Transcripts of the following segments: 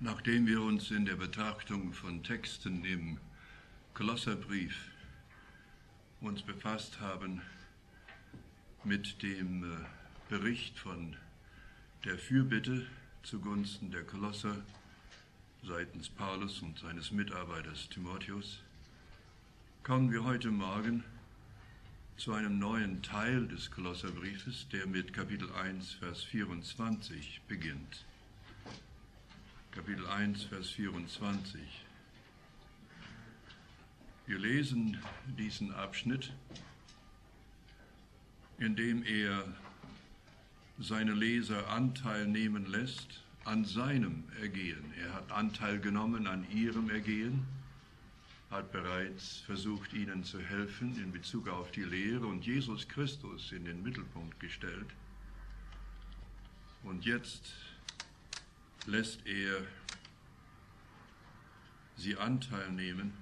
Nachdem wir uns in der Betrachtung von Texten im Kolosserbrief uns befasst haben mit dem Bericht von der Fürbitte zugunsten der Kolosser seitens Paulus und seines Mitarbeiters Timotheus, kommen wir heute Morgen zu einem neuen Teil des Kolosserbriefes, der mit Kapitel 1, Vers 24 beginnt. Kapitel 1, Vers 24. Wir lesen diesen Abschnitt, in dem er seine Leser Anteil nehmen lässt an seinem Ergehen. Er hat Anteil genommen an ihrem Ergehen, hat bereits versucht, ihnen zu helfen in Bezug auf die Lehre und Jesus Christus in den Mittelpunkt gestellt. Und jetzt lässt er sie Anteil nehmen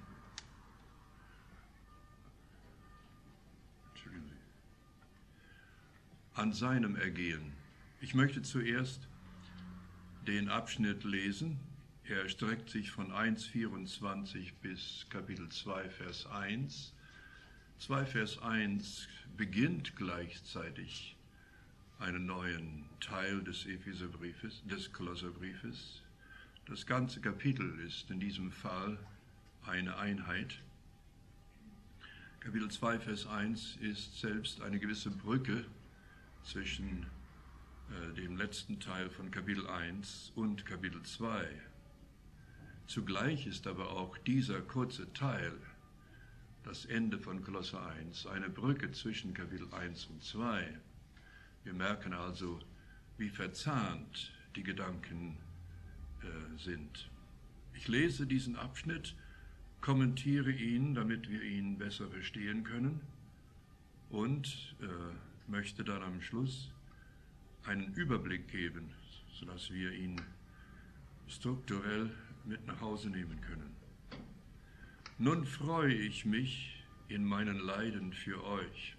an seinem Ergehen. Ich möchte zuerst den Abschnitt lesen. Er erstreckt sich von 1,24 bis Kapitel 2, Vers 1. 2, Vers 1 beginnt gleichzeitig einen neuen Teil des Epheserbriefes, des Kolosserbriefes. Das ganze Kapitel ist in diesem Fall eine Einheit. Kapitel 2, Vers 1 ist selbst eine gewisse Brücke zwischen dem letzten Teil von Kapitel 1 und Kapitel 2. Zugleich ist aber auch dieser kurze Teil, das Ende von Kolosser 1, eine Brücke zwischen Kapitel 1 und 2. Wir merken also, wie verzahnt die Gedanken sind. Ich lese diesen Abschnitt, kommentiere ihn, damit wir ihn besser verstehen können und möchte dann am Schluss einen Überblick geben, sodass wir ihn strukturell mit nach Hause nehmen können. Nun freue ich mich in meinen Leiden für euch,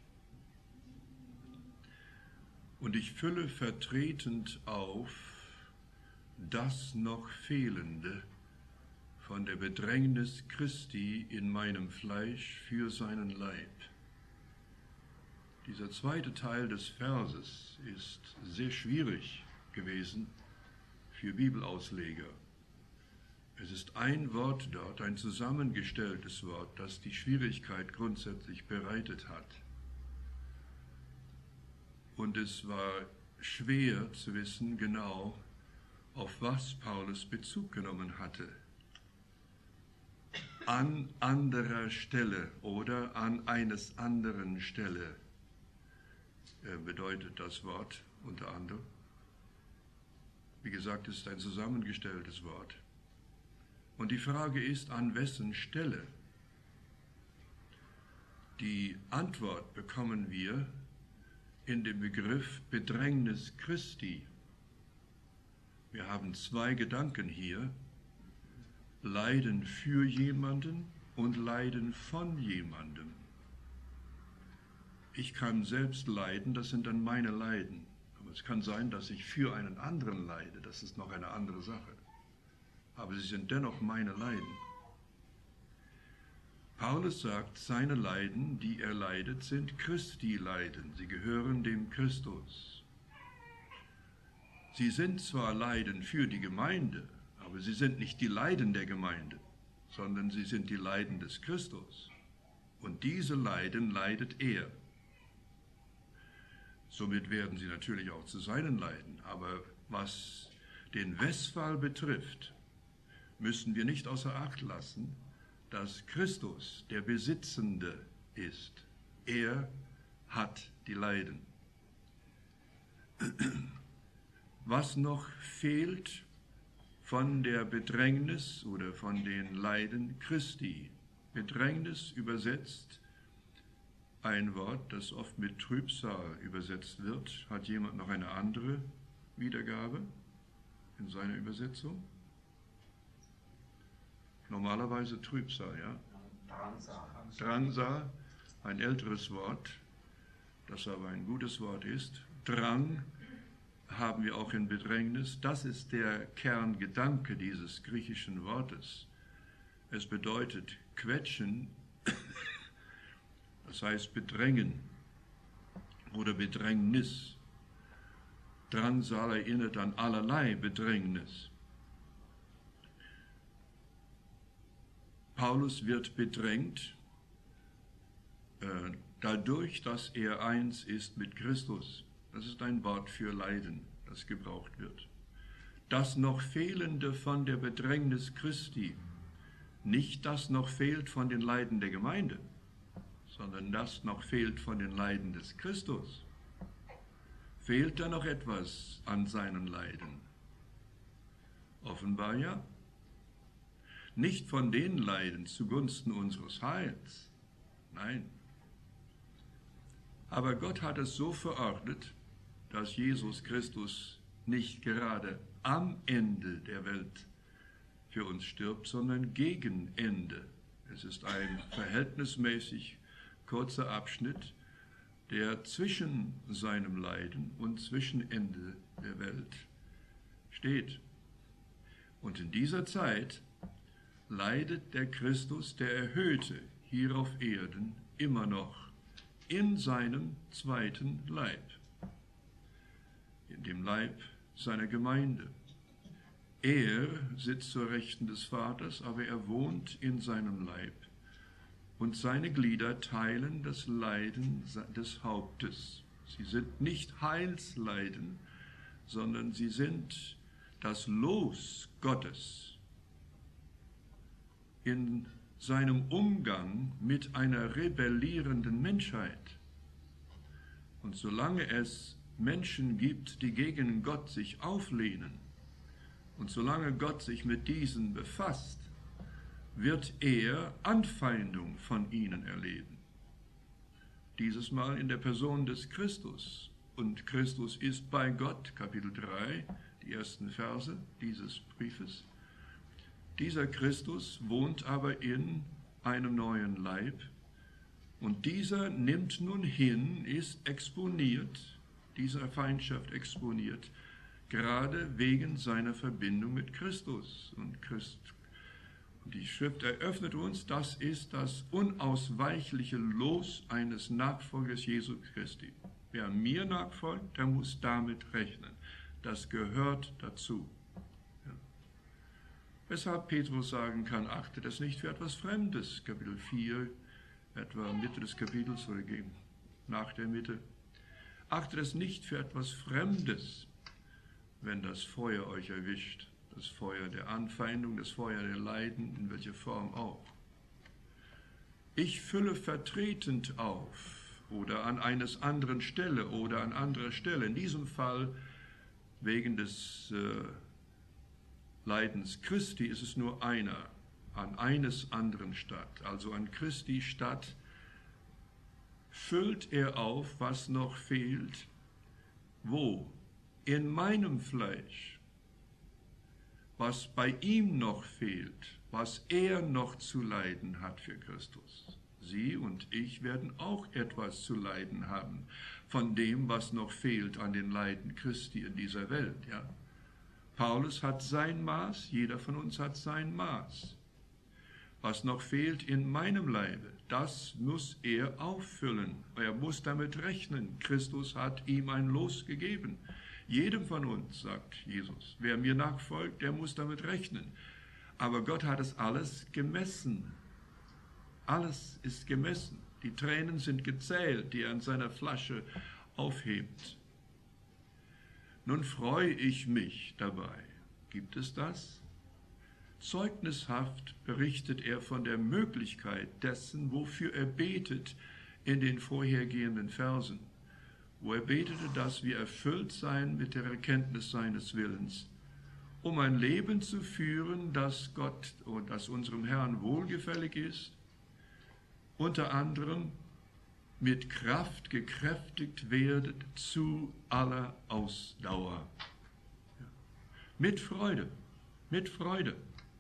und ich fülle vertretend auf das noch Fehlende von der Bedrängnis Christi in meinem Fleisch für seinen Leib. Dieser zweite Teil des Verses ist sehr schwierig gewesen für Bibelausleger. Es ist ein Wort dort, ein zusammengestelltes Wort, das die Schwierigkeit grundsätzlich bereitet hat. Und es war schwer zu wissen genau, auf was Paulus Bezug genommen hatte. An anderer Stelle oder an eines anderen Stelle bedeutet das Wort unter anderem. Wie gesagt, es ist ein zusammengestelltes Wort. Und die Frage ist, an wessen Stelle? Die Antwort bekommen wir in dem Begriff Bedrängnis Christi. Wir haben zwei Gedanken hier: Leiden für jemanden und Leiden von jemandem. Ich kann selbst leiden, das sind dann meine Leiden. Aber es kann sein, dass ich für einen anderen leide, das ist noch eine andere Sache. Aber sie sind dennoch meine Leiden. Paulus sagt, seine Leiden, die er leidet, sind Christi Leiden. Sie gehören dem Christus. Sie sind zwar Leiden für die Gemeinde, aber sie sind nicht die Leiden der Gemeinde, sondern sie sind die Leiden des Christus. Und diese Leiden leidet er. Somit werden sie natürlich auch zu seinen Leiden. Aber was den Westphal betrifft, müssen wir nicht außer Acht lassen, dass Christus der Besitzende ist. Er hat die Leiden. Was noch fehlt von der Bedrängnis oder von den Leiden Christi? Bedrängnis übersetzt ein Wort, das oft mit Trübsal übersetzt wird. Hat jemand noch eine andere Wiedergabe in seiner Übersetzung? Normalerweise Trübsal, ja? Drangsal, ein älteres Wort, das aber ein gutes Wort ist. Drang haben wir auch in Bedrängnis. Das ist der Kerngedanke dieses griechischen Wortes. Es bedeutet quetschen, das heißt bedrängen oder Bedrängnis. Drangsal erinnert an allerlei Bedrängnis. Paulus wird bedrängt dadurch, dass er eins ist mit Christus. Das ist ein Wort für Leiden, das gebraucht wird. Das noch Fehlende von der Bedrängnis Christi, nicht das noch fehlt von den Leiden der Gemeinde, sondern das noch fehlt von den Leiden des Christus. Fehlt da noch etwas an seinen Leiden? Offenbar ja. Nicht von den Leiden zugunsten unseres Heils, nein. Aber Gott hat es so verordnet, dass Jesus Christus nicht gerade am Ende der Welt für uns stirbt, sondern gegen Ende. Es ist ein verhältnismäßig kurzer Abschnitt, der zwischen seinem Leiden und zwischen Ende der Welt steht. Und in dieser Zeit leidet der Christus, der Erhöhte, hier auf Erden immer noch in seinem zweiten Leib, in dem Leib seiner Gemeinde. Er sitzt zur Rechten des Vaters, aber er wohnt in seinem Leib. Und seine Glieder teilen das Leiden des Hauptes. Sie sind nicht Heilsleiden, sondern sie sind das Los Gottes in seinem Umgang mit einer rebellierenden Menschheit. Und solange es Menschen gibt, die gegen Gott sich auflehnen, und solange Gott sich mit diesen befasst, wird er Anfeindung von ihnen erleben. Dieses Mal in der Person des Christus. Und Christus ist bei Gott, Kapitel 3, die ersten Verse dieses Briefes. Dieser Christus wohnt aber in einem neuen Leib. Und dieser nimmt nun hin, ist exponiert, dieser Feindschaft exponiert, gerade wegen seiner Verbindung mit Christus. Und die Schrift eröffnet uns, das ist das unausweichliche Los eines Nachfolgers Jesu Christi. Wer mir nachfolgt, der muss damit rechnen. Das gehört dazu. Ja. Weshalb Petrus sagen kann, achtet es nicht für etwas Fremdes, Kapitel 4, etwa Mitte des Kapitels oder nach der Mitte. Achtet es nicht für etwas Fremdes, wenn das Feuer euch erwischt, das Feuer der Anfeindung, das Feuer der Leiden, in welcher Form auch. Ich fülle vertretend auf oder an eines anderen Stelle oder an anderer Stelle, in diesem Fall wegen des Leidens Christi ist es nur einer, an eines anderen statt, also an Christi statt, füllt er auf, was noch fehlt. Wo? In meinem Fleisch, was bei ihm noch fehlt, was er noch zu leiden hat für Christus. Sie und ich werden auch etwas zu leiden haben von dem, was noch fehlt an den Leiden Christi in dieser Welt. Ja? Paulus hat sein Maß, jeder von uns hat sein Maß. Was noch fehlt in meinem Leibe, das muss er auffüllen. Er muss damit rechnen. Christus hat ihm ein Los gegeben. Jedem von uns, sagt Jesus, wer mir nachfolgt, der muss damit rechnen. Aber Gott hat es alles gemessen. Alles ist gemessen. Die Tränen sind gezählt, die er an seiner Flasche aufhebt. Nun freue ich mich dabei. Gibt es das? Zeugnishaft berichtet er von der Möglichkeit dessen, wofür er betet in den vorhergehenden Versen, wo er betete, dass wir erfüllt seien mit der Erkenntnis seines Willens, um ein Leben zu führen, das Gott und das unserem Herrn wohlgefällig ist, unter anderem mit Kraft gekräftigt werdet zu aller Ausdauer. Mit Freude, mit Freude.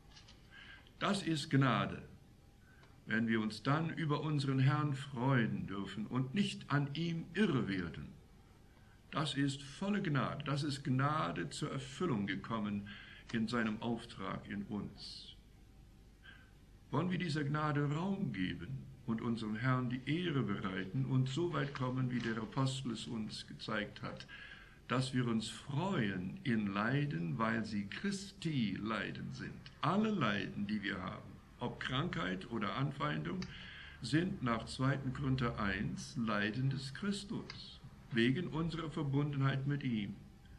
Das ist Gnade, wenn wir uns dann über unseren Herrn freuen dürfen und nicht an ihm irre werden. Das ist volle Gnade. Das ist Gnade zur Erfüllung gekommen in seinem Auftrag in uns. Wollen wir dieser Gnade Raum geben und unserem Herrn die Ehre bereiten und so weit kommen, wie der Apostel es uns gezeigt hat, dass wir uns freuen in Leiden, weil sie Christi Leiden sind. Alle Leiden, die wir haben, ob Krankheit oder Anfeindung, sind nach 2. Korinther 1 Leiden des Christus, wegen unserer Verbundenheit mit ihm.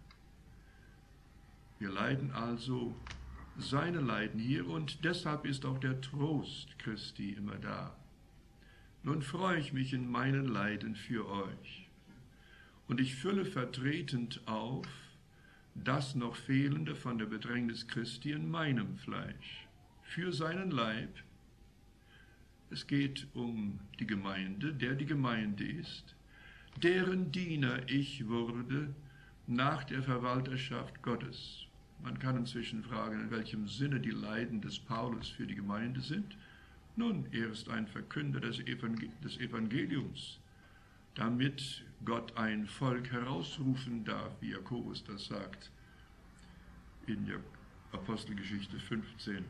Wir leiden also seine Leiden hier und deshalb ist auch der Trost Christi immer da. Nun freue ich mich in meinen Leiden für euch und ich fülle vertretend auf das noch Fehlende von der Bedrängnis Christi in meinem Fleisch, für seinen Leib. Es geht um die Gemeinde, der die Gemeinde ist, deren Diener ich wurde nach der Verwalterschaft Gottes. Man kann inzwischen fragen, in welchem Sinne die Leiden des Paulus für die Gemeinde sind. Nun, er ist ein Verkünder des Evangeliums, damit Gott ein Volk herausrufen darf, wie Jakobus das sagt in der Apostelgeschichte 15.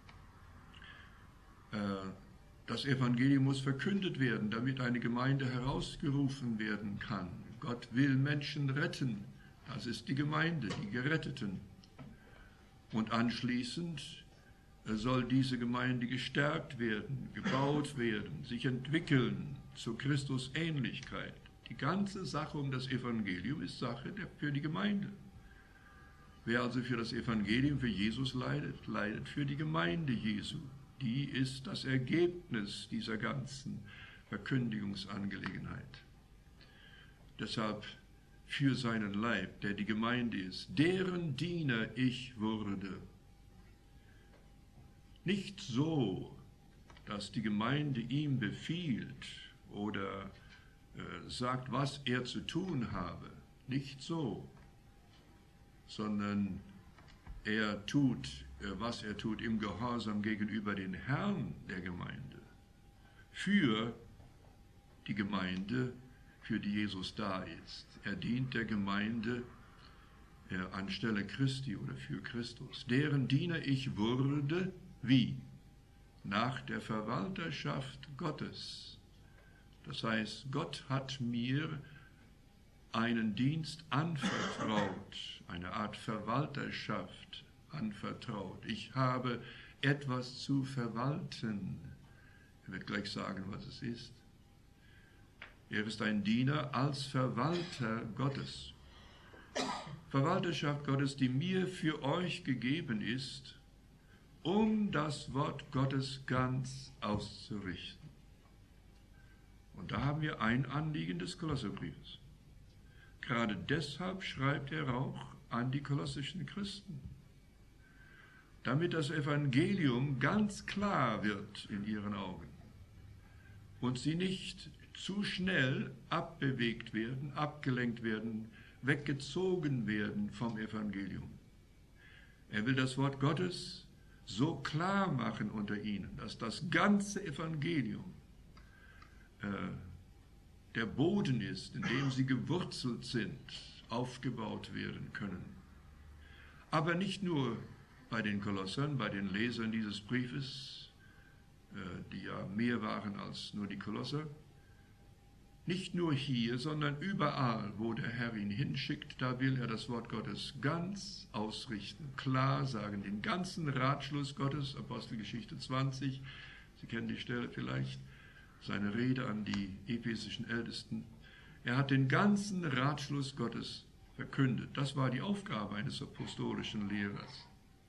Das Evangelium muss verkündet werden, damit eine Gemeinde herausgerufen werden kann. Gott will Menschen retten. Das ist die Gemeinde, die Geretteten. Und anschließend soll diese Gemeinde gestärkt werden, gebaut werden, sich entwickeln zur Christusähnlichkeit. Die ganze Sache um das Evangelium ist Sache für die Gemeinde. Wer also für das Evangelium, für Jesus leidet, leidet für die Gemeinde Jesu. Die ist das Ergebnis dieser ganzen Verkündigungsangelegenheit. Deshalb für seinen Leib, der die Gemeinde ist, deren Diener ich wurde. Nicht so, dass die Gemeinde ihm befiehlt oder sagt, was er zu tun habe. Nicht so, sondern er tut, was er tut, im Gehorsam gegenüber den Herrn der Gemeinde. Für die Gemeinde, für die Jesus da ist. Er dient der Gemeinde anstelle Christi oder für Christus. Deren Diener ich wurde, wie? Nach der Verwalterschaft Gottes. Das heißt, Gott hat mir einen Dienst anvertraut, eine Art Verwalterschaft anvertraut. Ich habe etwas zu verwalten. Er wird gleich sagen, was es ist. Er ist ein Diener als Verwalter Gottes. Verwalterschaft Gottes, die mir für euch gegeben ist, um das Wort Gottes ganz auszurichten. Und da haben wir ein Anliegen des Kolosserbriefes. Gerade deshalb schreibt er auch an die kolossischen Christen, damit das Evangelium ganz klar wird in ihren Augen und sie nicht zu schnell abbewegt werden, abgelenkt werden, weggezogen werden vom Evangelium. Er will das Wort Gottes so klar machen unter ihnen, dass das ganze Evangelium der Boden ist, in dem sie gewurzelt sind, aufgebaut werden können. Aber nicht nur bei den Kolossern, bei den Lesern dieses Briefes, die ja mehr waren als nur die Kolosser, nicht nur hier, sondern überall, wo der Herr ihn hinschickt, da will er das Wort Gottes ganz ausrichten, klar sagen, den ganzen Ratschluss Gottes, Apostelgeschichte 20, Sie kennen die Stelle vielleicht, seine Rede an die ephesischen Ältesten. Er hat den ganzen Ratschluss Gottes verkündet. Das war die Aufgabe eines apostolischen Lehrers.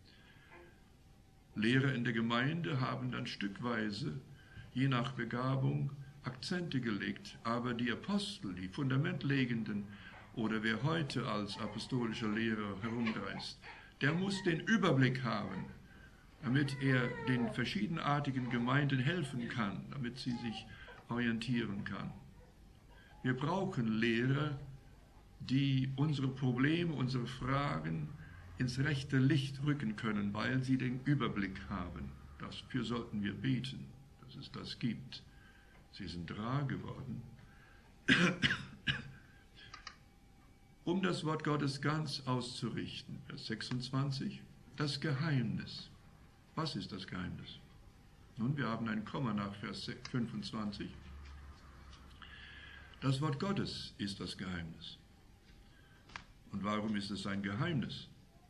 Lehrer in der Gemeinde haben dann stückweise, je nach Begabung, Akzente gelegt, aber die Apostel, die Fundamentlegenden oder wer heute als apostolischer Lehrer herumreist, der muss den Überblick haben, damit er den verschiedenartigen Gemeinden helfen kann, damit sie sich orientieren kann. Wir brauchen Lehrer, die unsere Probleme, unsere Fragen ins rechte Licht rücken können, weil sie den Überblick haben. Dafür sollten wir beten, dass es das gibt. Sie sind rar geworden. um das Wort Gottes ganz auszurichten. Vers 26, das Geheimnis. Was ist das Geheimnis? Nun, wir haben ein Komma nach Vers 25. Das Wort Gottes ist das Geheimnis. Und warum ist es ein Geheimnis?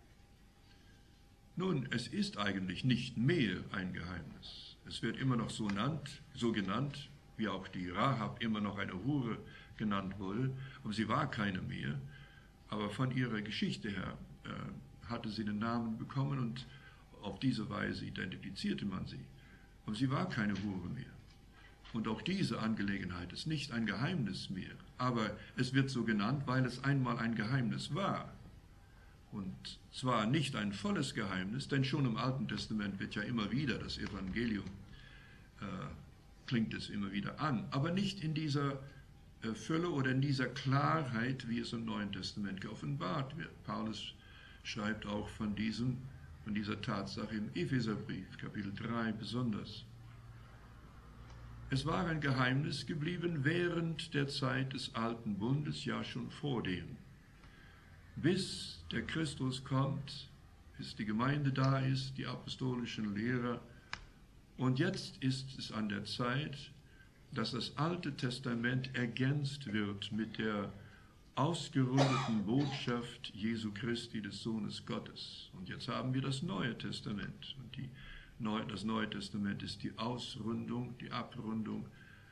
Nun, es ist eigentlich nicht mehr ein Geheimnis. Es wird immer noch so genannt, wie auch die Rahab immer noch eine Hure genannt wurde, aber sie war keine mehr. Aber von ihrer Geschichte her hatte sie den Namen bekommen und auf diese Weise identifizierte man sie. Aber sie war keine Hure mehr. Und auch diese Angelegenheit ist nicht ein Geheimnis mehr, aber es wird so genannt, weil es einmal ein Geheimnis war. Und zwar nicht ein volles Geheimnis, denn schon im Alten Testament wird ja immer wieder das Evangelium, klingt es immer wieder an, aber nicht in dieser Fülle oder in dieser Klarheit, wie es im Neuen Testament geoffenbart wird. Paulus schreibt auch von dieser Tatsache im Epheserbrief, Kapitel 3 besonders. Es war ein Geheimnis geblieben während der Zeit des Alten Bundes, ja schon vor dem. Bis der Christus kommt, bis die Gemeinde da ist, die apostolischen Lehrer. Und jetzt ist es an der Zeit, dass das Alte Testament ergänzt wird mit der ausgerundeten Botschaft Jesu Christi, des Sohnes Gottes. Und jetzt haben wir das Neue Testament. Und das Neue Testament ist die Ausrundung, die Abrundung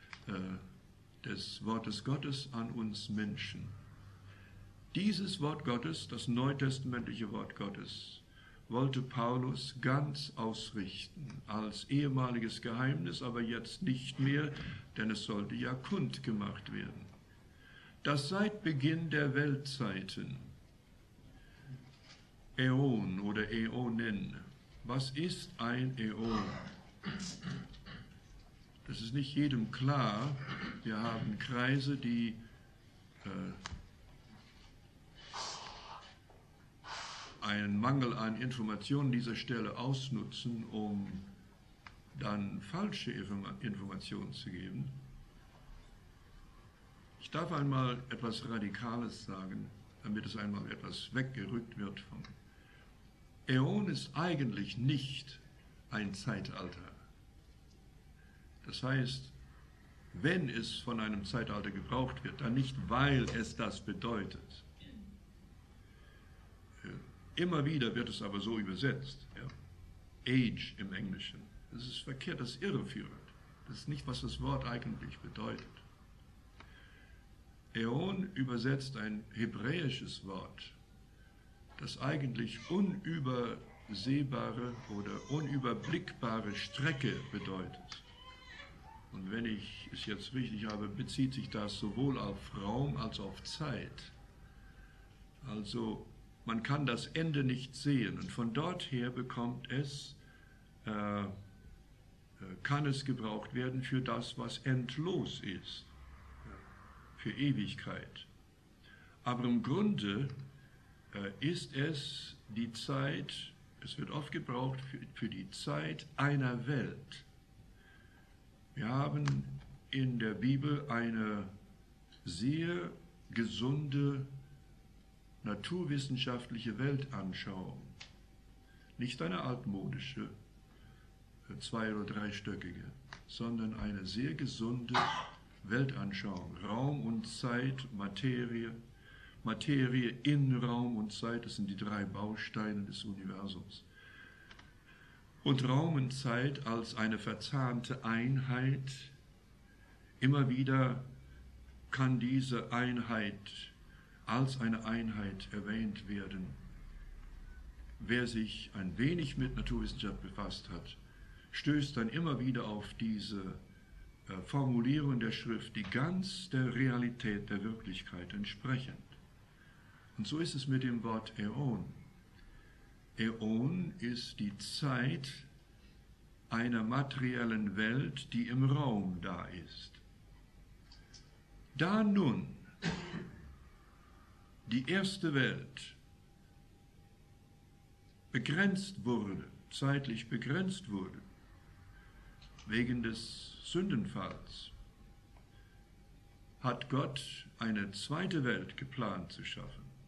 des Wortes Gottes an uns Menschen. Dieses Wort Gottes, das neutestamentliche Wort Gottes, wollte Paulus ganz ausrichten, als ehemaliges Geheimnis, aber jetzt nicht mehr, denn es sollte ja kundgemacht werden. Dass seit Beginn der Weltzeiten, Äon oder Äonen, was ist ein Äon? Das ist nicht jedem klar. Wir haben Kreise, die einen Mangel an Informationen dieser Stelle ausnutzen, um dann falsche Informationen zu geben. Ich darf einmal etwas Radikales sagen, damit es einmal etwas weggerückt wird vom Äon ist eigentlich nicht ein Zeitalter. Das heißt, wenn es von einem Zeitalter gebraucht wird, dann nicht, weil es das bedeutet. Immer wieder wird es aber so übersetzt. Ja? Age im Englischen. Das ist verkehrt, das ist irreführend. Das ist nicht, was das Wort eigentlich bedeutet. Äon übersetzt ein hebräisches Wort, das eigentlich unübersehbare oder unüberblickbare Strecke bedeutet. Und wenn ich es jetzt richtig habe, bezieht sich das sowohl auf Raum als auch auf Zeit. Also man kann das Ende nicht sehen und von dort her kann es gebraucht werden für das, was endlos ist, für Ewigkeit. Aber im Grunde ist es die Zeit, es wird oft gebraucht für die Zeit einer Welt. Wir haben in der Bibel eine sehr gesunde naturwissenschaftliche Weltanschauung. Nicht eine altmodische, 2- oder 3-stöckige, sondern eine sehr gesunde Weltanschauung. Raum und Zeit, Materie in Raum und Zeit, das sind die 3 Bausteine des Universums. Und Raum und Zeit als eine verzahnte Einheit. Immer wieder kann diese Einheit als eine Einheit erwähnt werden. Wer sich ein wenig mit Naturwissenschaft befasst hat, stößt dann immer wieder auf diese Formulierung der Schrift, die ganz der Realität, der Wirklichkeit entsprechen. Und so ist es mit dem Wort Äon. Äon ist die Zeit einer materiellen Welt, die im Raum da ist. Da nun die erste Welt begrenzt wurde, zeitlich begrenzt wurde, wegen des Sündenfalls, hat Gott eine zweite Welt geplant zu schaffen.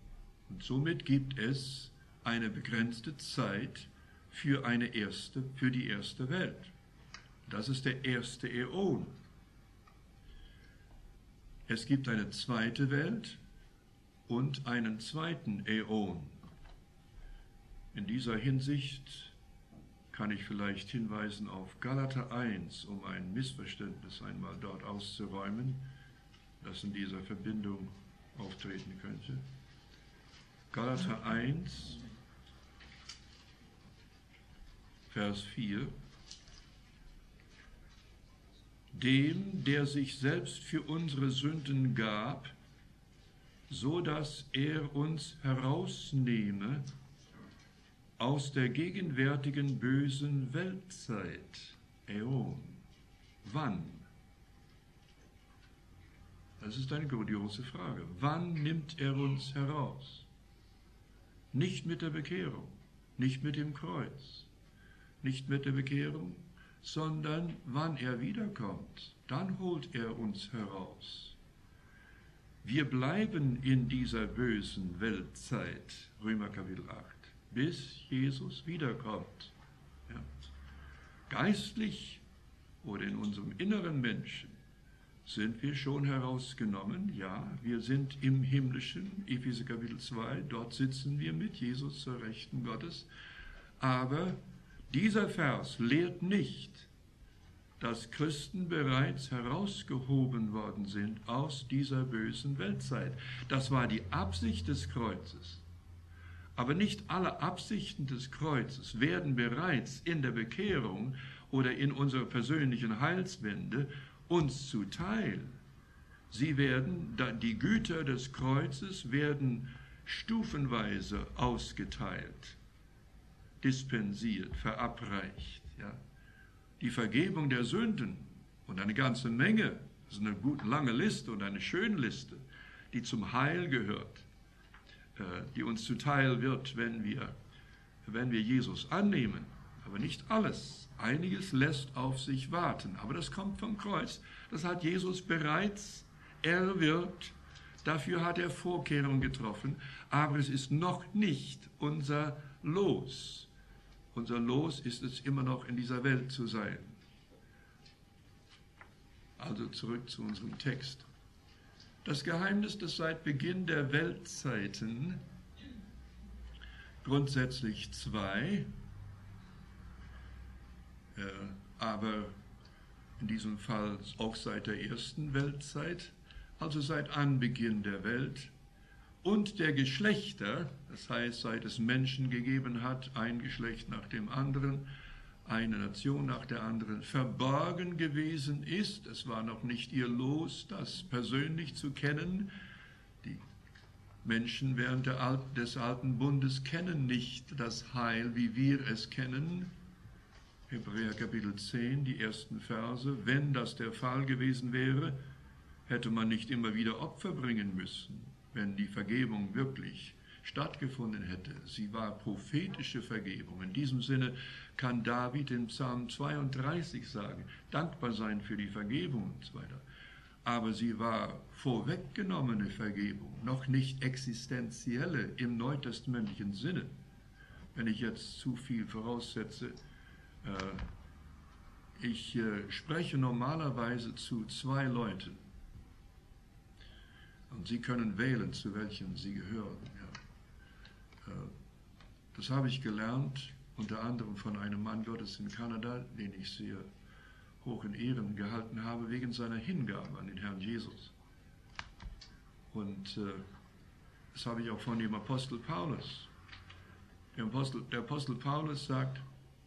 Und somit gibt es eine begrenzte Zeit für die erste Welt. Das ist der erste Äon. Es gibt eine zweite Welt und einen zweiten Äon. In dieser Hinsicht kann ich vielleicht hinweisen auf Galater 1, um ein Missverständnis einmal dort auszuräumen, das in dieser Verbindung auftreten könnte. Galater 1, Vers 4. Dem, der sich selbst für unsere Sünden gab, so dass er uns herausnehme aus der gegenwärtigen bösen Weltzeit. Äon. Wann? Das ist eine große Frage. Wann nimmt er uns heraus? Nicht mit der Bekehrung, nicht mit dem Kreuz, nicht mit der Bekehrung, sondern wann er wiederkommt, dann holt er uns heraus. Wir bleiben in dieser bösen Weltzeit, Römer Kapitel 8, bis Jesus wiederkommt. Ja. Geistlich oder in unserem inneren Menschen sind wir schon herausgenommen. Ja, wir sind im Himmlischen, Epheser Kapitel 2, dort sitzen wir mit Jesus zur Rechten Gottes. Aber dieser Vers lehrt nicht, dass Christen bereits herausgehoben worden sind aus dieser bösen Weltzeit. Das war die Absicht des Kreuzes. Aber nicht alle Absichten des Kreuzes werden bereits in der Bekehrung oder in unserer persönlichen Heilswende uns zuteil. Die Güter des Kreuzes werden stufenweise ausgeteilt, dispensiert, verabreicht. Ja. Die Vergebung der Sünden und eine ganze Menge, das ist eine gute lange Liste und eine schöne Liste, die zum Heil gehört, die uns zuteil wird, wenn wir Jesus annehmen. Aber nicht alles. Einiges lässt auf sich warten. Aber das kommt vom Kreuz. Das hat Jesus bereits erwirkt. Dafür hat er Vorkehrungen getroffen. Aber es ist noch nicht unser Los. Unser Los ist es immer noch, in dieser Welt zu sein. Also zurück zu unserem Text. Das Geheimnis, das seit Beginn der Weltzeiten grundsätzlich zwei, aber in diesem Fall auch seit der ersten Weltzeit, also seit Anbeginn der Welt, und der Geschlechter, das heißt, seit es Menschen gegeben hat, ein Geschlecht nach dem anderen, eine Nation nach der anderen, verborgen gewesen ist. Es war noch nicht ihr Los, das persönlich zu kennen. Die Menschen während des Alten Bundes kennen nicht das Heil, wie wir es kennen. Hebräer Kapitel 10, die ersten Verse. Wenn das der Fall gewesen wäre, hätte man nicht immer wieder Opfer bringen müssen, wenn die Vergebung wirklich stattgefunden hätte. Sie war prophetische Vergebung. In diesem Sinne kann David in Psalm 32 sagen, dankbar sein für die Vergebung und so weiter. Aber sie war vorweggenommene Vergebung, noch nicht existenzielle im neutestamentlichen Sinne. Wenn ich jetzt zu viel voraussetze, ich spreche normalerweise zu zwei Leuten. Und Sie können wählen, zu welchen Sie gehören. Ja. Das habe ich gelernt, unter anderem von einem Mann Gottes in Kanada, den ich sehr hoch in Ehren gehalten habe, wegen seiner Hingabe an den Herrn Jesus. Und das habe ich auch von dem Apostel Paulus. Der Apostel Paulus sagt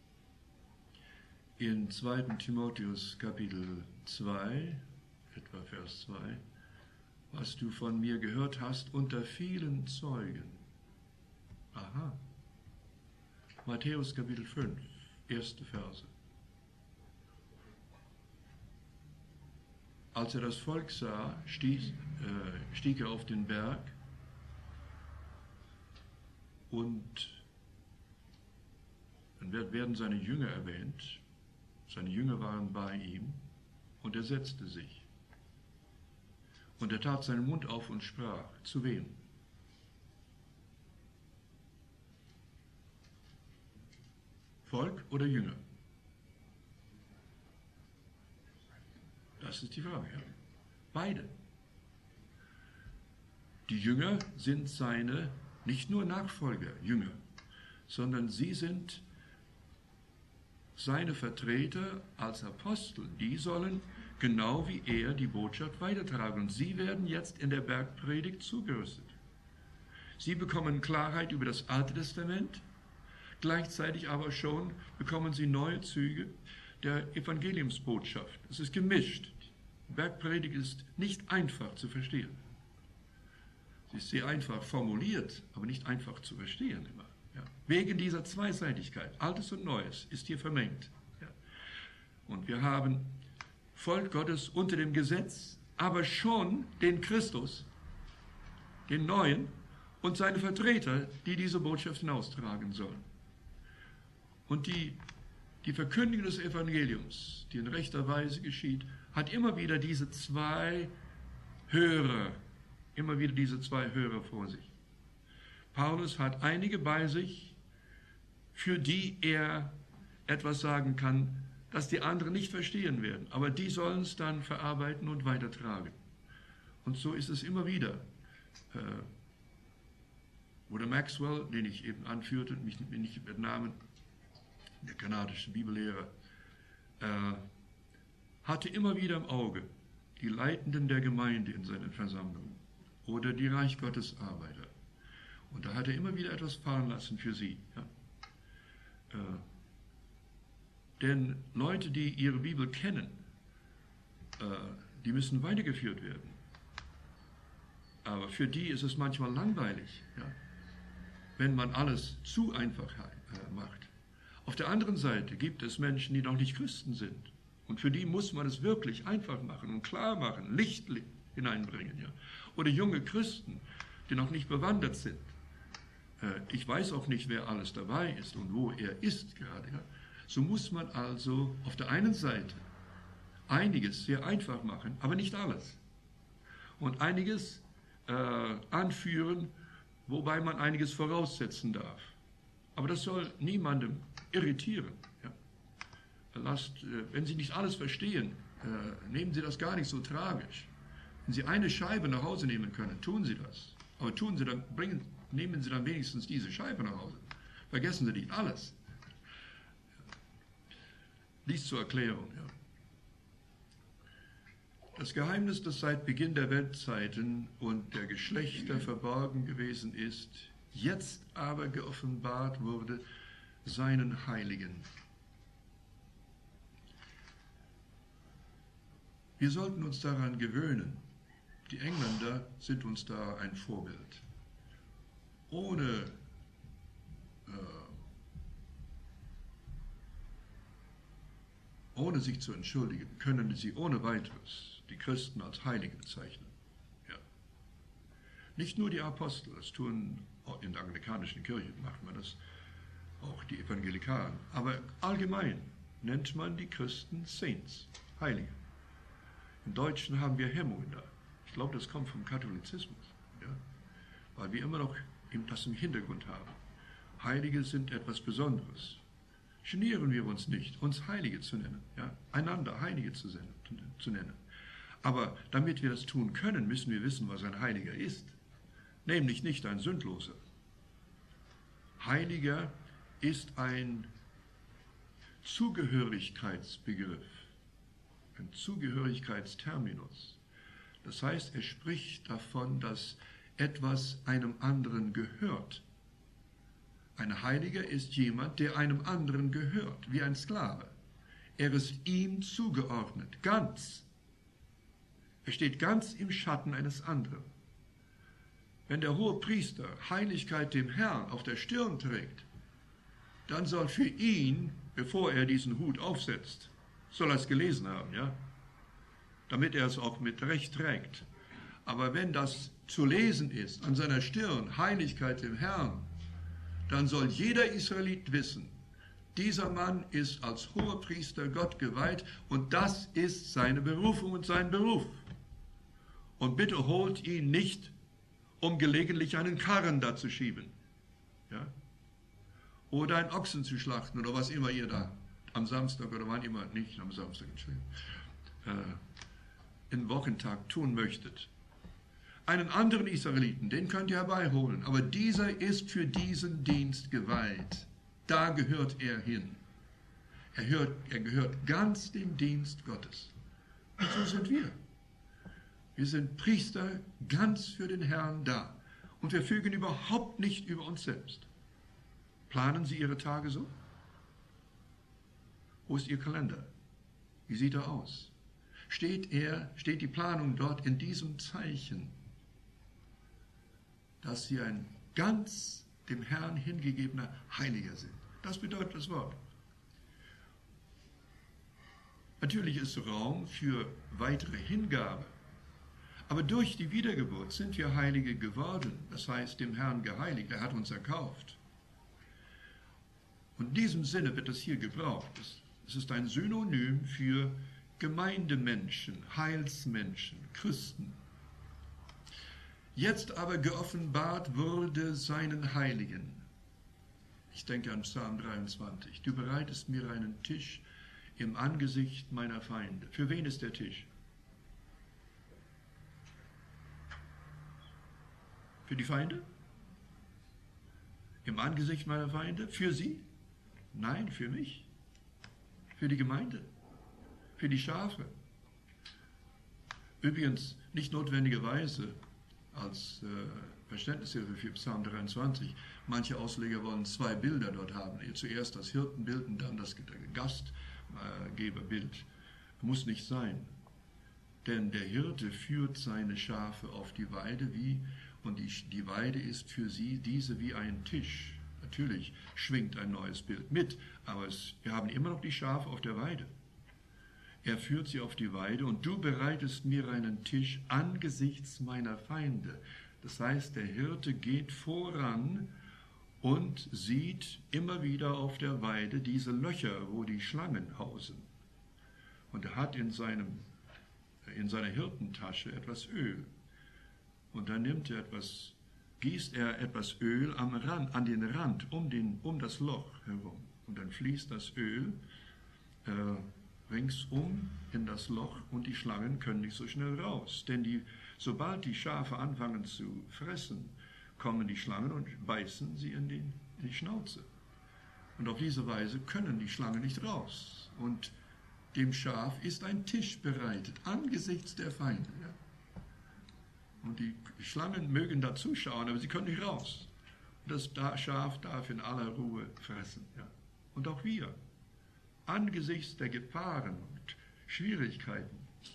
in 2. Timotheus Kapitel 2, etwa Vers 2, was du von mir gehört hast unter vielen Zeugen. Aha. Matthäus Kapitel 5, erste Verse. Als er das Volk sah, stieg er auf den Berg und dann werden seine Jünger erwähnt. Seine Jünger waren bei ihm und er setzte sich. Und er tat seinen Mund auf und sprach. Zu wem? Volk oder Jünger? Das ist die Frage. Ja. Beide. Die Jünger sind seine, nicht nur Nachfolger, Jünger, sondern sie sind seine Vertreter als Apostel. Die sollen genau wie er die Botschaft weitertragen. Und sie werden jetzt in der Bergpredigt zugerüstet. Sie bekommen Klarheit über das Alte Testament, gleichzeitig aber schon bekommen sie neue Züge der Evangeliumsbotschaft. Es ist gemischt. Die Bergpredigt ist nicht einfach zu verstehen. Sie ist sehr einfach formuliert, aber nicht einfach zu verstehen immer. Ja. Wegen dieser Zweiseitigkeit, Altes und Neues, ist hier vermengt. Ja. Und wir haben Volk Gottes unter dem Gesetz, aber schon den Christus, den Neuen und seine Vertreter, die diese Botschaft hinaustragen sollen. Und die Verkündigung des Evangeliums, die in rechter Weise geschieht, hat immer wieder diese zwei Hörer vor sich. Paulus hat einige bei sich, für die er etwas sagen kann, das die anderen nicht verstehen werden. Aber die sollen es dann verarbeiten und weitertragen. Und so ist es immer wieder. Bruder Maxwell, den ich eben anführte, mich nicht mit Namen, der kanadische Bibellehrer, hatte immer wieder im Auge die Leitenden der Gemeinde in seinen Versammlungen oder die Reich Gottes Arbeiter. Und da hat er immer wieder etwas fahren lassen für sie. Ja. Denn Leute, die ihre Bibel kennen, die müssen weitergeführt werden. Aber für die ist es manchmal langweilig, ja, wenn man alles zu einfach macht. Auf der anderen Seite gibt es Menschen, die noch nicht Christen sind. Und für die muss man es wirklich einfach machen und klar machen, Licht hineinbringen. Ja. Oder junge Christen, die noch nicht bewandert sind. Ich weiß auch nicht, wer alles dabei ist und wo er ist gerade. Ja. So muss man also auf der einen Seite einiges sehr einfach machen, aber nicht alles. Und einiges anführen, wobei man einiges voraussetzen darf. Aber das soll niemandem irritieren. Ja. Wenn Sie nicht alles verstehen, nehmen Sie das gar nicht so tragisch. Wenn Sie eine Scheibe nach Hause nehmen können, tun Sie das. Aber nehmen Sie dann wenigstens diese Scheibe nach Hause. Vergessen Sie nicht alles. Dies zur Erklärung. Ja. Das Geheimnis, das seit Beginn der Weltzeiten und der Geschlechter verborgen gewesen ist, jetzt aber geoffenbart wurde, seinen Heiligen. Wir sollten uns daran gewöhnen. Die Engländer sind uns da ein Vorbild. Ohne sich zu entschuldigen, können sie ohne weiteres die Christen als Heilige bezeichnen. Ja. Nicht nur die Apostel, das tun in der anglikanischen Kirche, macht man das, auch die Evangelikalen. Aber allgemein nennt man die Christen Saints, Heilige. Im Deutschen haben wir Hemmungen da. Ich glaube, das kommt vom Katholizismus, ja? Weil wir immer noch das im Hintergrund haben. Heilige sind etwas Besonderes. Genieren wir uns nicht, uns Heilige zu nennen, ja? Einander Heilige zu nennen. Aber damit wir das tun können, müssen wir wissen, was ein Heiliger ist. Nämlich nicht ein Sündloser. Heiliger ist ein Zugehörigkeitsbegriff, ein Zugehörigkeitsterminus. Das heißt, er spricht davon, dass etwas einem anderen gehört. Ein Heiliger ist jemand, der einem anderen gehört, wie ein Sklave. Er ist ihm zugeordnet, ganz. Er steht ganz im Schatten eines anderen. Wenn der hohe Priester Heiligkeit dem Herrn auf der Stirn trägt, dann soll für ihn, bevor er diesen Hut aufsetzt, soll er es gelesen haben, ja? Damit er es auch mit Recht trägt. Aber wenn das zu lesen ist an seiner Stirn, Heiligkeit dem Herrn, dann soll jeder Israelit wissen, dieser Mann ist als hoher Priester Gott geweiht und das ist seine Berufung und sein Beruf. Und bitte holt ihn nicht, um gelegentlich einen Karren da zu schieben. Ja? oder einen Ochsen zu schlachten oder was immer ihr da am Samstag oder wann immer, nicht am Samstag, im Wochentag tun möchtet. Einen anderen Israeliten, den könnt ihr herbeiholen, aber dieser ist für diesen Dienst geweiht. Da gehört er hin. Er gehört ganz dem Dienst Gottes. Und so sind wir. Wir sind Priester ganz für den Herrn da. Und wir fügen überhaupt nicht über uns selbst. Planen Sie Ihre Tage so? Wo ist Ihr Kalender? Wie sieht er aus? Steht die Planung dort in diesem Zeichen, dass Sie ein ganz dem Herrn hingegebener Heiliger sind? Das bedeutet das Wort. Natürlich ist Raum für weitere Hingabe. Aber durch die Wiedergeburt sind wir Heilige geworden. Das heißt, dem Herrn geheiligt. Er hat uns erkauft. Und in diesem Sinne wird das hier gebraucht. Es ist ein Synonym für Gemeindemenschen, Heilsmenschen, Christen. Jetzt aber geoffenbart wurde seinen Heiligen. Ich denke an Psalm 23. Du bereitest mir einen Tisch im Angesicht meiner Feinde. Für wen ist der Tisch? Für die Feinde? Im Angesicht meiner Feinde? Für sie? Nein, für mich. Für die Gemeinde. Für die Schafe. Übrigens nicht notwendigerweise als Verständnishilfe für Psalm 23. Manche Ausleger wollen zwei Bilder dort haben. Zuerst das Hirtenbild und dann das Gastgeberbild. Muss nicht sein. Denn der Hirte führt seine Schafe auf die Weide und die Weide ist für diese wie ein Tisch. Natürlich schwingt ein neues Bild mit, aber wir haben immer noch die Schafe auf der Weide. Er führt sie auf die Weide und du bereitest mir einen Tisch angesichts meiner Feinde. Das heißt, der Hirte geht voran und sieht immer wieder auf der Weide diese Löcher, wo die Schlangen hausen. Und er hat in seiner Hirtentasche etwas Öl. Und dann gießt er etwas Öl an den Rand, um das Loch herum. Und dann fließt das Öl ringsum in das Loch und die Schlangen können nicht so schnell raus. Denn sobald die Schafe anfangen zu fressen, kommen die Schlangen und beißen sie in die Schnauze. Und auf diese Weise können die Schlangen nicht raus. Und dem Schaf ist ein Tisch bereitet, angesichts der Feinde. Ja? Und die Schlangen mögen da zuschauen, aber sie können nicht raus. Und das Schaf darf in aller Ruhe fressen. Ja? Und auch wir, angesichts der Gefahren und Schwierigkeiten,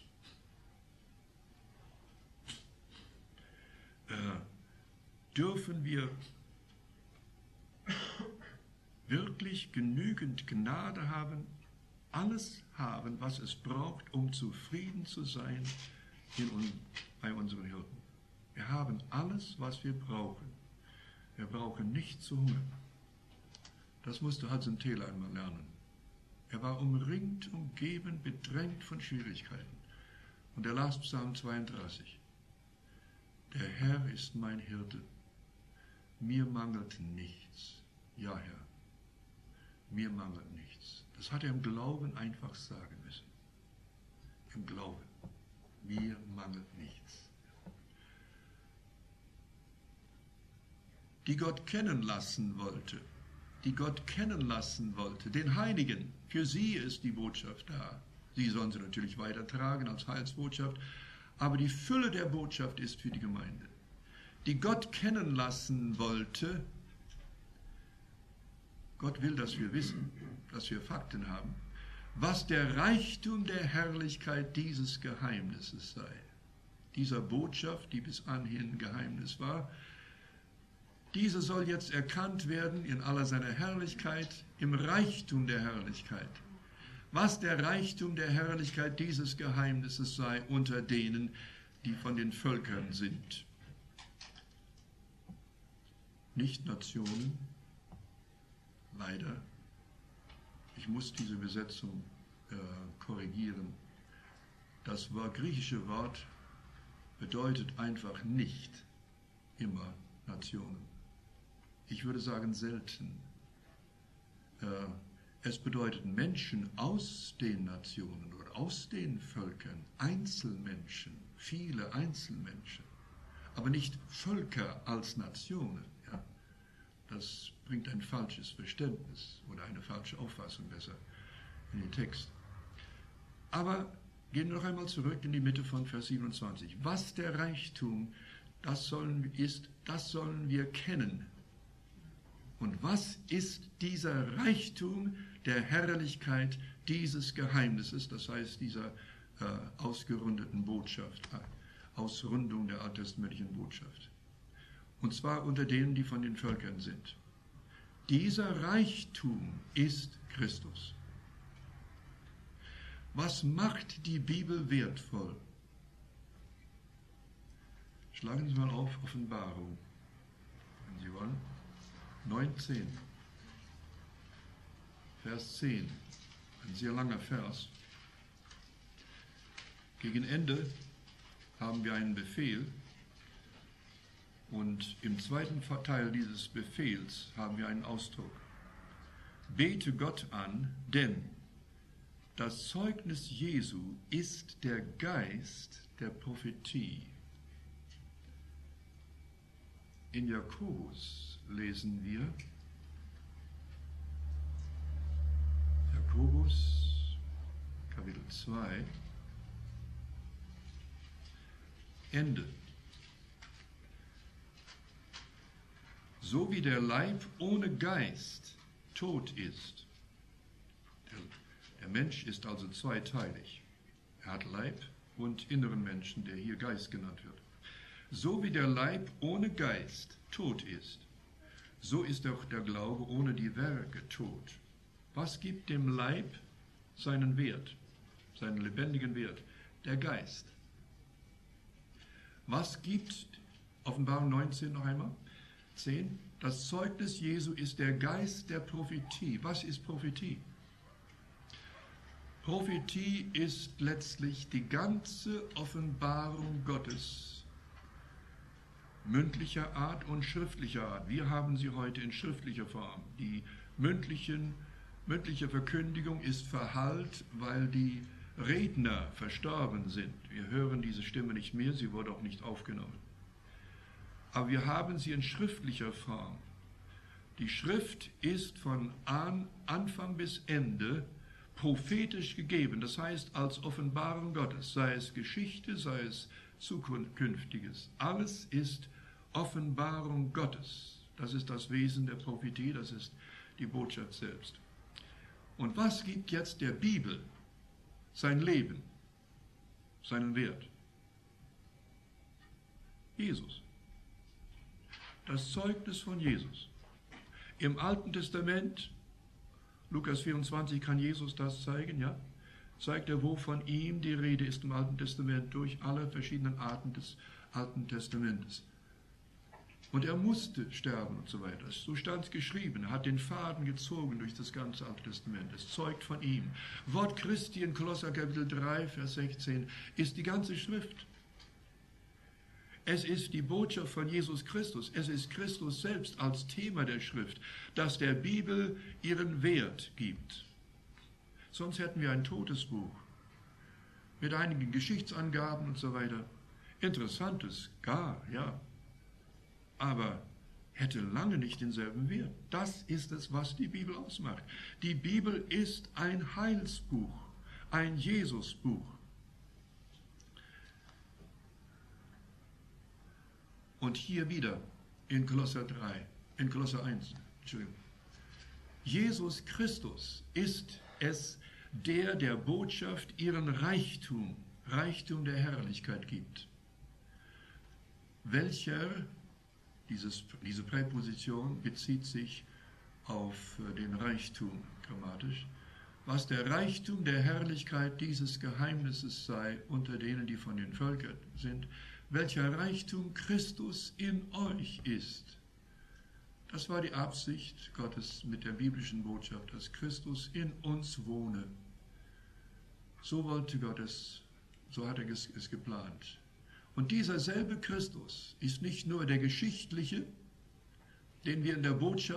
dürfen wir wirklich genügend Gnade haben, alles haben, was es braucht, um zufrieden zu sein bei unseren Hirten. Wir haben alles, was wir brauchen. Wir brauchen nicht zu hungern. Das musste Hudson Taylor einmal lernen. Er war umringt, umgeben, bedrängt von Schwierigkeiten. Und er las Psalm 32. Der Herr ist mein Hirte. Mir mangelt nichts. Ja, Herr, mir mangelt nichts. Das hat er im Glauben einfach sagen müssen. Im Glauben. Mir mangelt nichts. Die Gott kennen lassen wollte, den Heiligen, für sie ist die Botschaft da. Sie sollen sie natürlich weitertragen als Heilsbotschaft, aber die Fülle der Botschaft ist für die Gemeinde. Die Gott kennen lassen wollte, Gott will, dass wir wissen, dass wir Fakten haben, was der Reichtum der Herrlichkeit dieses Geheimnisses sei. Dieser Botschaft, die bis anhin Geheimnis war, diese soll jetzt erkannt werden in aller seiner Herrlichkeit, im Reichtum der Herrlichkeit. Was der Reichtum der Herrlichkeit dieses Geheimnisses sei unter denen, die von den Völkern sind. Nicht Nationen, leider. Ich muss diese Übersetzung korrigieren. Das griechische Wort bedeutet einfach nicht immer Nationen. Ich würde sagen selten Es bedeutet Menschen aus den Nationen oder aus den Völkern, Einzelmenschen, viele Einzelmenschen, aber nicht Völker als Nationen. Ja? Das bringt ein falsches Verständnis oder eine falsche Auffassung besser in den Text. Aber gehen wir noch einmal zurück in die Mitte von Vers 27. Was der Reichtum das sollen wir kennen. Und was ist dieser Reichtum der Herrlichkeit dieses Geheimnisses, das heißt dieser ausgerundeten Botschaft, Ausrundung der alttestamentlichen Botschaft? Und zwar unter denen, die von den Völkern sind. Dieser Reichtum ist Christus. Was macht die Bibel wertvoll? Schlagen Sie mal auf Offenbarung, wenn Sie wollen. 19, Vers 10, ein sehr langer Vers. Gegen Ende haben wir einen Befehl und im zweiten Teil dieses Befehls haben wir einen Ausdruck. Bete Gott an, denn das Zeugnis Jesu ist der Geist der Prophetie. In Jakobus lesen wir, Jakobus, Kapitel 2, Ende. So wie der Leib ohne Geist tot ist. Der Mensch ist also zweiteilig. Er hat Leib und inneren Menschen, der hier Geist genannt wird. So wie der Leib ohne Geist tot ist, so ist auch der Glaube ohne die Werke tot. Was gibt dem Leib seinen Wert, seinen lebendigen Wert? Der Geist. Was gibt, Offenbarung 19 noch einmal, 10, das Zeugnis Jesu ist der Geist der Prophetie. Was ist Prophetie? Prophetie ist letztlich die ganze Offenbarung Gottes, mündlicher Art und schriftlicher Art. Wir haben sie heute in schriftlicher Form. Die mündliche Verkündigung ist verhallt, weil die Redner verstorben sind. Wir hören diese Stimme nicht mehr, sie wurde auch nicht aufgenommen. Aber wir haben sie in schriftlicher Form. Die Schrift ist von Anfang bis Ende prophetisch gegeben, das heißt als Offenbarung Gottes, sei es Geschichte, sei es Zukünftiges. Alles ist Offenbarung Gottes. Das ist das Wesen der Prophetie, das ist die Botschaft selbst. Und was gibt jetzt der Bibel sein Leben, seinen Wert? Jesus. Das Zeugnis von Jesus. Im Alten Testament, Lukas 24 kann Jesus das zeigen, ja? Zeigt er, wo von ihm die Rede ist im Alten Testament, durch alle verschiedenen Arten des Alten Testamentes. Und er musste sterben und so weiter. So stand es geschrieben. Er hat den Faden gezogen durch das ganze Alte Testament. Es zeugt von ihm. Wort Christi in Kolosser Kapitel 3, Vers 16 ist die ganze Schrift. Es ist die Botschaft von Jesus Christus. Es ist Christus selbst als Thema der Schrift, das der Bibel ihren Wert gibt. Sonst hätten wir ein totes Buch mit einigen Geschichtsangaben und so weiter. Interessantes, gar, ja. Aber hätte lange nicht denselben Wert. Das ist es, was die Bibel ausmacht. Die Bibel ist ein Heilsbuch, ein Jesusbuch. Und hier wieder in Kolosser 1, Entschuldigung. Jesus Christus ist es, der Botschaft ihren Reichtum der Herrlichkeit gibt. Welcher, diese Präposition bezieht sich auf den Reichtum grammatisch, was der Reichtum der Herrlichkeit dieses Geheimnisses sei unter denen, die von den Völkern sind, welcher Reichtum Christus in euch ist. Das war die Absicht Gottes mit der biblischen Botschaft, dass Christus in uns wohne. So wollte Gott es, so hat er es geplant. Und dieser selbe Christus ist nicht nur der geschichtliche, den wir in der Botschaft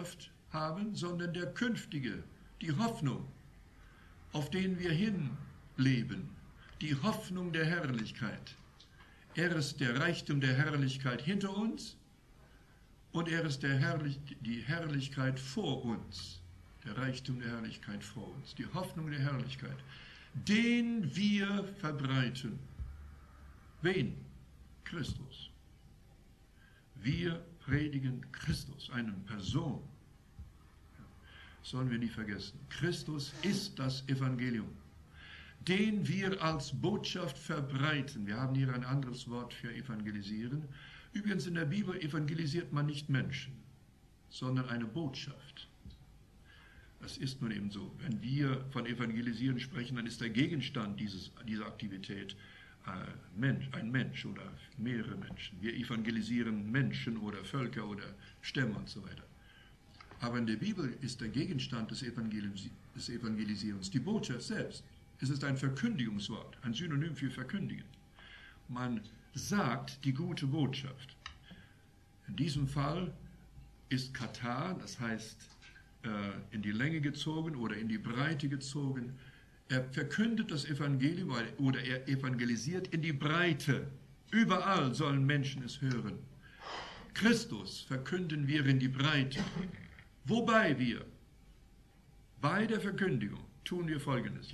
haben, sondern der künftige, die Hoffnung, auf den wir hinleben, die Hoffnung der Herrlichkeit. Er ist der Reichtum der Herrlichkeit hinter uns und er ist die Herrlichkeit vor uns, der Reichtum der Herrlichkeit vor uns, die Hoffnung der Herrlichkeit, den wir verbreiten. Wen? Christus. Wir predigen Christus, eine Person. Sollen wir nie vergessen. Christus ist das Evangelium, den wir als Botschaft verbreiten. Wir haben hier ein anderes Wort für evangelisieren. Übrigens, in der Bibel evangelisiert man nicht Menschen, sondern eine Botschaft. Das ist nun eben so. Wenn wir von Evangelisieren sprechen, dann ist der Gegenstand dieser Aktivität ein Mensch oder mehrere Menschen. Wir evangelisieren Menschen oder Völker oder Stämme und so weiter. Aber in der Bibel ist der Gegenstand des Evangelisierens die Botschaft selbst. Es ist ein Verkündigungswort, ein Synonym für verkündigen. Man sagt die gute Botschaft. In diesem Fall ist Katar, das heißt in die Länge gezogen oder in die Breite gezogen. Er verkündet das Evangelium oder er evangelisiert in die Breite. Überall sollen Menschen es hören. Christus verkünden wir in die Breite. Wobei wir bei der Verkündigung tun wir Folgendes.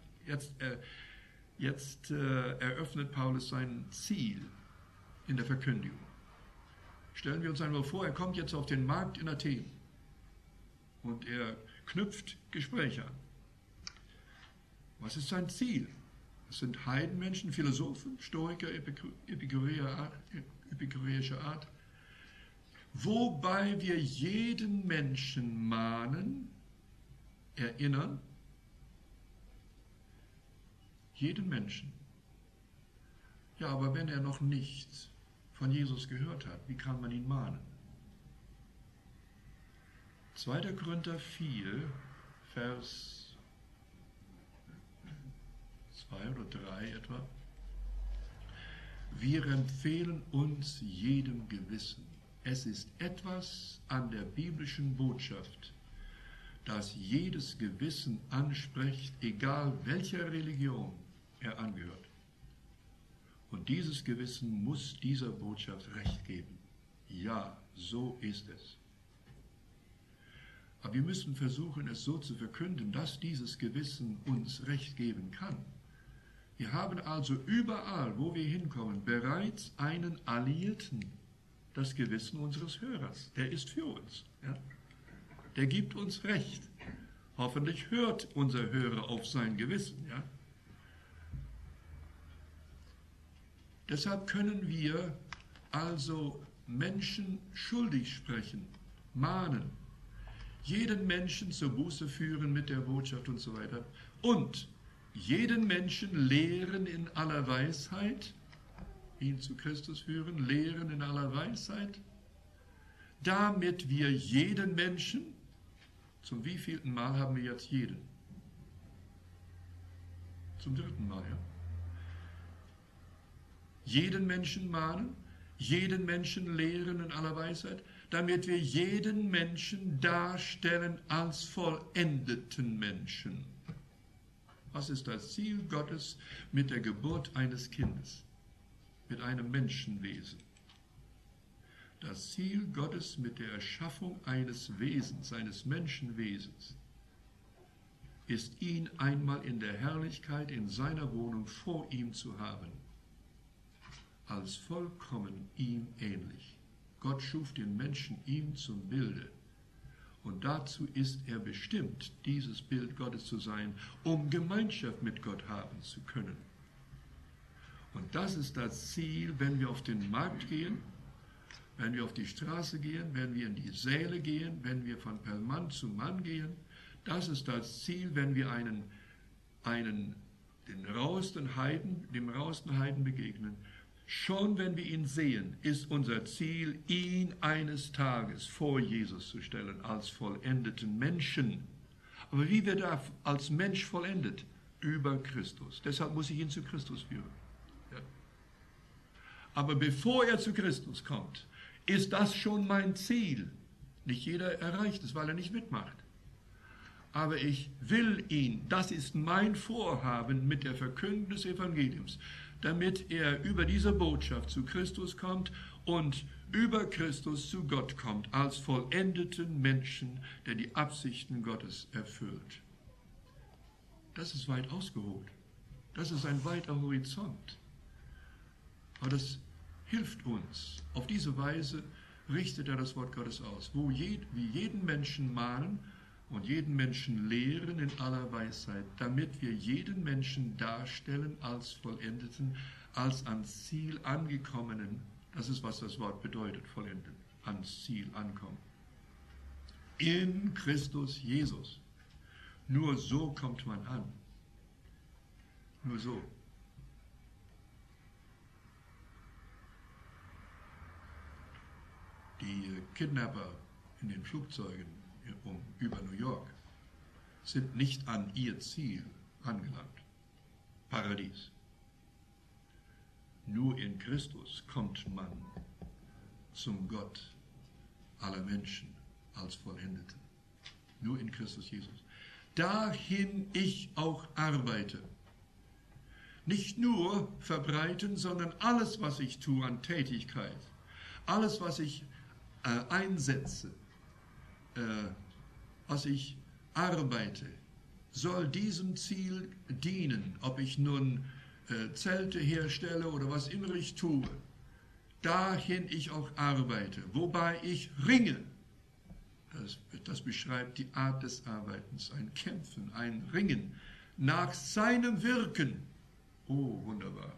Jetzt eröffnet Paulus sein Ziel in der Verkündigung. Stellen wir uns einmal vor, er kommt jetzt auf den Markt in Athen und er knüpft Gespräche an. Was ist sein Ziel? Es sind Heidenmenschen, Philosophen, Stoiker, epikureischer Art. Wobei wir jeden Menschen mahnen, erinnern, jeden Menschen. Ja, aber wenn er noch nichts von Jesus gehört hat, wie kann man ihn mahnen? 2. Korinther 4, Vers 2 oder 3 etwa. Wir empfehlen uns jedem Gewissen. Es ist etwas an der biblischen Botschaft, das jedes Gewissen anspricht, egal welcher Religion er angehört. Und dieses Gewissen muss dieser Botschaft Recht geben. Ja, so ist es. Aber wir müssen versuchen, es so zu verkünden, dass dieses Gewissen uns Recht geben kann. Wir haben also überall, wo wir hinkommen, bereits einen Alliierten, das Gewissen unseres Hörers. Der ist für uns. Ja? Der gibt uns Recht. Hoffentlich hört unser Hörer auf sein Gewissen. Ja? Deshalb können wir also Menschen schuldig sprechen, mahnen, jeden Menschen zur Buße führen mit der Botschaft und so weiter und jeden Menschen lehren in aller Weisheit, ihn zu Christus führen, lehren in aller Weisheit, damit wir jeden Menschen, zum wievielten Mal haben wir jetzt jeden? Zum 3. Mal, ja. Jeden Menschen mahnen, jeden Menschen lehren in aller Weisheit, damit wir jeden Menschen darstellen als vollendeten Menschen. Was ist das Ziel Gottes mit der Geburt eines Kindes, mit einem Menschenwesen? Das Ziel Gottes mit der Erschaffung eines Wesens, eines Menschenwesens, ist ihn einmal in der Herrlichkeit in seiner Wohnung vor ihm zu haben, als vollkommen ihm ähnlich. Gott schuf den Menschen ihm zum Bilde. Und dazu ist er bestimmt, dieses Bild Gottes zu sein, um Gemeinschaft mit Gott haben zu können. Und das ist das Ziel, wenn wir auf den Markt gehen, wenn wir auf die Straße gehen, wenn wir in die Säle gehen, wenn wir von Mann zu Mann gehen. Das ist das Ziel, wenn wir dem rauesten Heiden begegnen. Schon wenn wir ihn sehen, ist unser Ziel, ihn eines Tages vor Jesus zu stellen, als vollendeten Menschen. Aber wie wird er als Mensch vollendet? Über Christus. Deshalb muss ich ihn zu Christus führen. Ja. Aber bevor er zu Christus kommt, ist das schon mein Ziel, Nicht jeder erreicht es, weil er nicht mitmacht. Aber ich will ihn, das ist mein Vorhaben mit der Verkündung des Evangeliums, damit er über diese Botschaft zu Christus kommt und über Christus zu Gott kommt, als vollendeten Menschen, der die Absichten Gottes erfüllt. Das ist weit ausgeholt. Das ist ein weiter Horizont. Aber das hilft uns. Auf diese Weise richtet er das Wort Gottes aus, wo wir jeden Menschen mahnen und jeden Menschen lehren in aller Weisheit, damit wir jeden Menschen darstellen als Vollendeten, als ans Ziel angekommenen. Das ist, was das Wort bedeutet, vollendet, ans Ziel ankommen. In Christus Jesus. Nur so kommt man an. Nur so. Die Kidnapper in den Flugzeugen über New York sind nicht an ihr Ziel angelangt. Paradies. Nur in Christus kommt man zum Gott aller Menschen als Vollendeten. Nur in Christus Jesus. Dahin ich auch arbeite. Nicht nur verbreiten, sondern alles, was ich tue an Tätigkeit, alles, was ich einsetze, was ich arbeite, soll diesem Ziel dienen, ob ich nun Zelte herstelle oder was immer ich tue, dahin ich auch arbeite, wobei ich ringe. Das beschreibt die Art des Arbeitens, ein Kämpfen, ein Ringen nach seinem Wirken. Oh, wunderbar.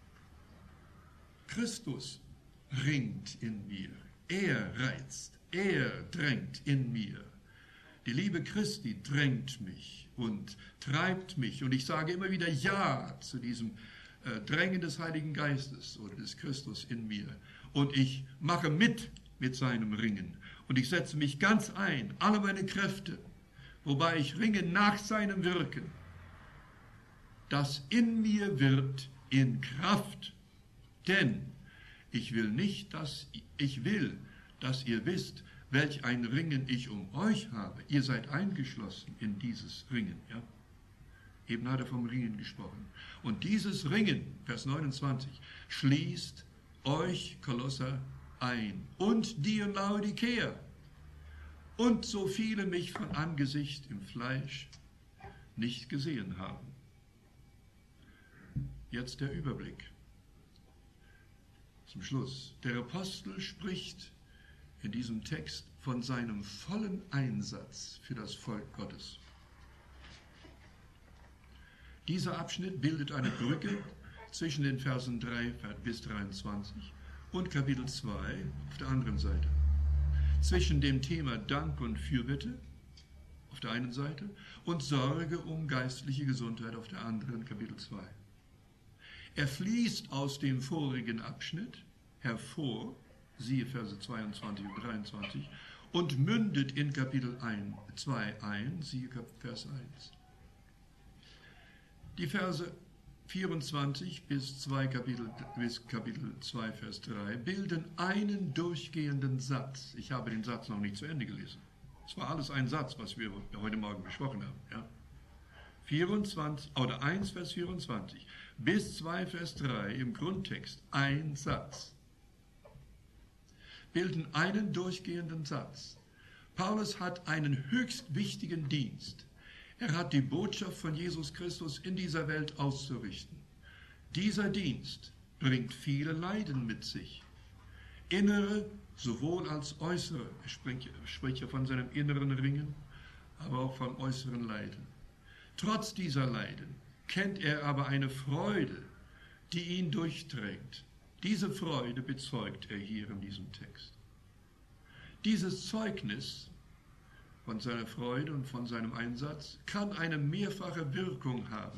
Christus ringt in mir. Er reizt, er drängt in mir. Die Liebe Christi drängt mich und treibt mich. Und ich sage immer wieder Ja zu diesem Drängen des Heiligen Geistes oder des Christus in mir. Und ich mache mit seinem Ringen. Und ich setze mich ganz ein, alle meine Kräfte, wobei ich ringe nach seinem Wirken. Das in mir wirkt in Kraft. Denn ich will, dass ihr wisst, welch ein Ringen ich um euch habe. Ihr seid eingeschlossen in dieses Ringen. Ja? Eben hat er vom Ringen gesprochen. Und dieses Ringen, Vers 29, schließt euch, Kolosser, ein und die in Laodicea und so viele mich von Angesicht im Fleisch nicht gesehen haben. Jetzt der Überblick. Zum Schluss. Der Apostel spricht in diesem Text von seinem vollen Einsatz für das Volk Gottes. Dieser Abschnitt bildet eine Brücke zwischen den Versen 3 bis 23 und Kapitel 2 auf der anderen Seite. Zwischen dem Thema Dank und Fürbitte auf der einen Seite und Sorge um geistliche Gesundheit auf der anderen, Kapitel 2. Er fließt aus dem vorigen Abschnitt hervor, siehe Verse 22 und 23, und mündet in Kapitel 2 ein, siehe Vers 1. Die Verse 24 bis Kapitel 2, Vers 3 bilden einen durchgehenden Satz. Ich habe den Satz noch nicht zu Ende gelesen. Es war alles ein Satz, was wir heute Morgen besprochen haben. Ja? 1, Vers 24 bis 2, Vers 3 im Grundtext, ein Satz, bilden einen durchgehenden Satz. Paulus hat einen höchst wichtigen Dienst. Er hat die Botschaft von Jesus Christus in dieser Welt auszurichten. Dieser Dienst bringt viele Leiden mit sich. Innere sowohl als äußere. Er spricht ja von seinem inneren Ringen, aber auch von äußeren Leiden. Trotz dieser Leiden kennt er aber eine Freude, die ihn durchträgt. Diese Freude bezeugt er hier in diesem Text. Dieses Zeugnis von seiner Freude und von seinem Einsatz kann eine mehrfache Wirkung haben.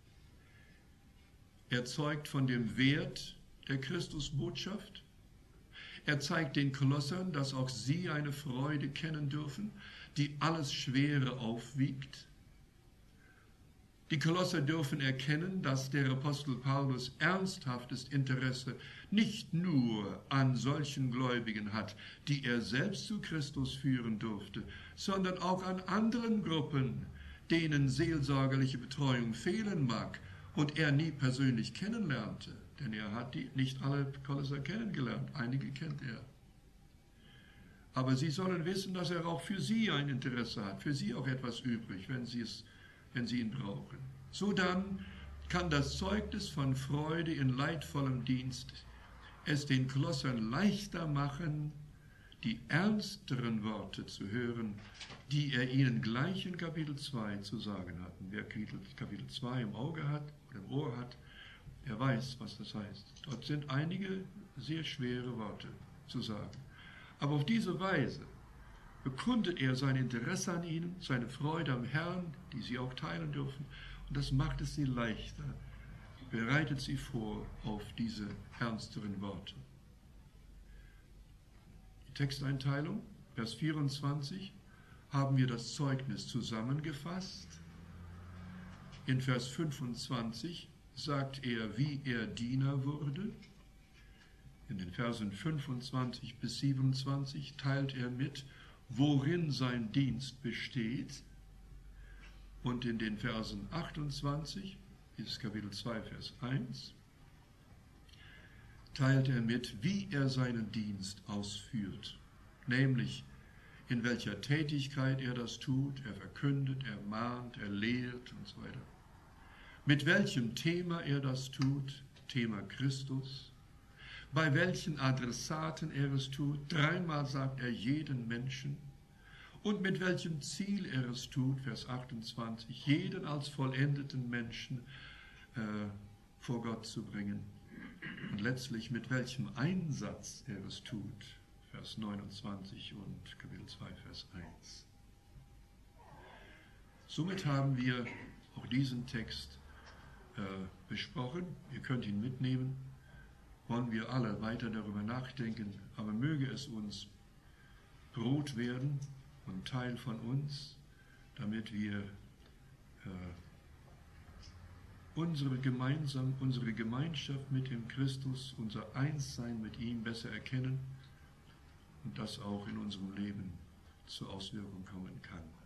Er zeugt von dem Wert der Christusbotschaft. Er zeigt den Kolossern, dass auch sie eine Freude kennen dürfen, die alles Schwere aufwiegt. Die Kolosser dürfen erkennen, dass der Apostel Paulus ernsthaftes Interesse nicht nur an solchen Gläubigen hat, die er selbst zu Christus führen durfte, sondern auch an anderen Gruppen, denen seelsorgerliche Betreuung fehlen mag und er nie persönlich kennenlernte, denn er hat nicht alle Kolosser kennengelernt, einige kennt er. Aber sie sollen wissen, dass er auch für sie ein Interesse hat, für sie auch etwas übrig, wenn sie ihn brauchen. So dann kann das Zeugnis von Freude in leidvollem Dienst es den Kolossern leichter machen, die ernsteren Worte zu hören, die er ihnen gleich in Kapitel 2 zu sagen hat. Und wer Kapitel 2 im Auge hat oder im Ohr hat, der weiß, was das heißt. Dort sind einige sehr schwere Worte zu sagen. Aber auf diese Weise bekundet er sein Interesse an ihnen, seine Freude am Herrn, die sie auch teilen dürfen. Und das macht es sie leichter, bereitet sie vor auf diese ernsteren Worte. Die Texteinteilung, Vers 24, haben wir das Zeugnis zusammengefasst. In Vers 25 sagt er, wie er Diener wurde. In den Versen 25 bis 27 teilt er mit, worin sein Dienst besteht. Und in den Versen 28 bis Kapitel 2, Vers 1 teilt er mit, wie er seinen Dienst ausführt, nämlich in welcher Tätigkeit er das tut, er verkündet, er mahnt, er lehrt und so weiter. Mit welchem Thema er das tut, Thema Christus, bei welchen Adressaten er es tut, dreimal sagt er jeden Menschen, und mit welchem Ziel er es tut, Vers 28, jeden als vollendeten Menschen vor Gott zu bringen. Und letztlich mit welchem Einsatz er es tut, Vers 29 und Kapitel 2, Vers 1. Somit haben wir auch diesen Text besprochen. Ihr könnt ihn mitnehmen. Wollen wir alle weiter darüber nachdenken, aber möge es uns Brot werden und Teil von uns, damit wir unsere Gemeinschaft mit dem Christus, unser Einssein mit ihm besser erkennen und das auch in unserem Leben zur Auswirkung kommen kann.